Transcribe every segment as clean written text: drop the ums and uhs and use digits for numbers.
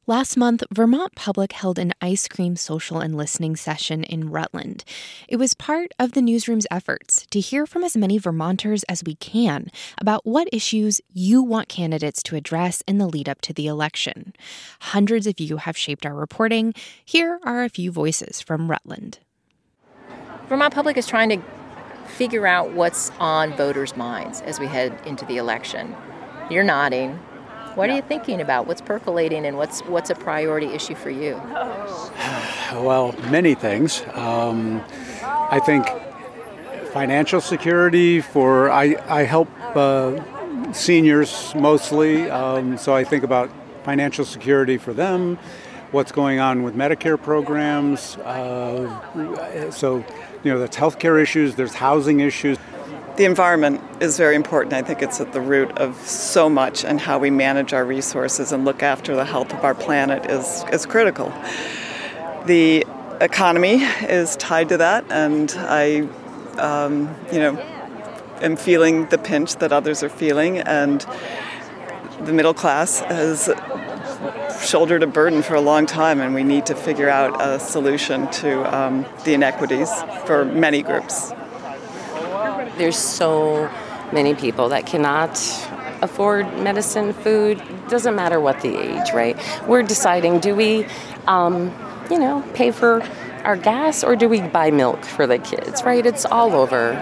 Last month, Vermont Public held an ice cream social and listening session in Rutland. It was part of the newsroom's efforts to hear from as many Vermonters as we can about what issues you want candidates to address in the lead up to the election. Hundreds of you have shaped our reporting. Here are a few voices from Rutland. Vermont Public is trying to figure out what's on voters' minds as we head into the election. You're nodding. What are you thinking about? What's percolating and what's a priority issue for you? Well, many things. I think financial security I help seniors mostly, so I think about financial security for them, what's going on with Medicare programs. That's healthcare issues, there's housing issues. The environment is very important. I think it's at the root of so much, and how we manage our resources and look after the health of our planet is critical. The economy is tied to that, and I, am feeling the pinch that others are feeling, and the middle class has shouldered a burden for a long time, and we need to figure out a solution to the inequities for many groups. There's so many people that cannot afford medicine, food, doesn't matter what the age, right? We're deciding, do we, pay for our gas, or do we buy milk for the kids, right? It's all over.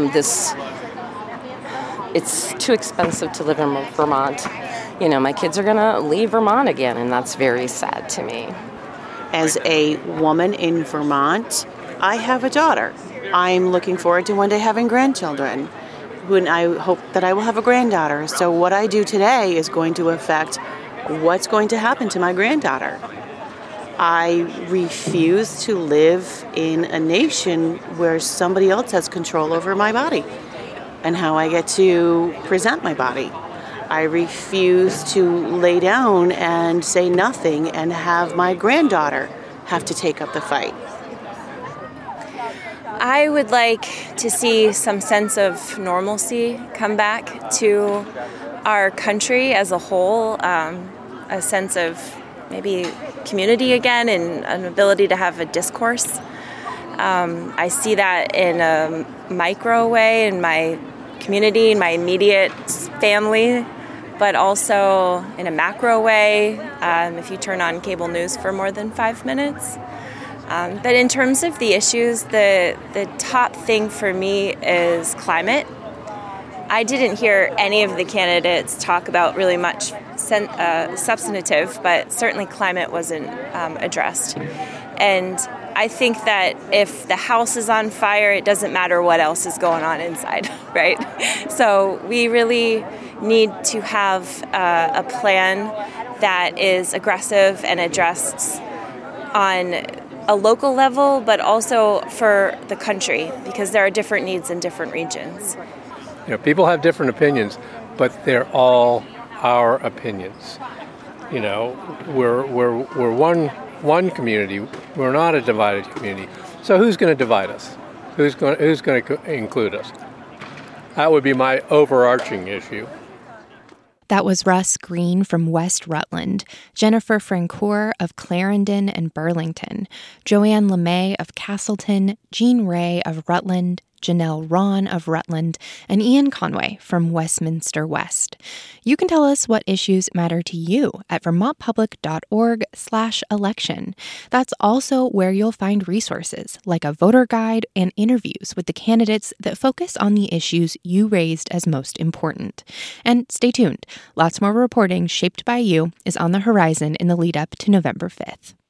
It's too expensive to live in Vermont. My kids are going to leave Vermont again, and that's very sad to me. As a woman in Vermont, I have a daughter. I'm looking forward to one day having grandchildren, and I hope that I will have a granddaughter. So what I do today is going to affect what's going to happen to my granddaughter. I refuse to live in a nation where somebody else has control over my body and how I get to present my body. I refuse to lay down and say nothing and have my granddaughter have to take up the fight. I would like to see some sense of normalcy come back to our country as a whole, a sense of maybe community again and an ability to have a discourse. I see that in a micro way in my community, in my immediate family, but also in a macro way if you turn on cable news for more than 5 minutes. But in terms of the issues, the top thing for me is climate. I didn't hear any of the candidates talk about really much substantive, but certainly climate wasn't addressed. And I think that if the house is on fire, it doesn't matter what else is going on inside, right? So we really need to have a plan that is aggressive and addressed on a local level, but also for the country, because there are different needs in different regions. People have different opinions, but they're all our opinions. We're one community. We're not a divided community. So who's going to divide us? Who's going to include us? That would be my overarching issue. That was Russ Green from West Rutland, Jennifer Francoeur of Clarendon and Burlington, Joanne LeMay of Castleton, Jean Ray of Rutland, Janelle Ron of Rutland, and Ian Conway from Westminster West. You can tell us what issues matter to you at vermontpublic.org/election. That's also where you'll find resources like a voter guide and interviews with the candidates that focus on the issues you raised as most important. And stay tuned. Lots more reporting shaped by you is on the horizon in the lead up to November 5th.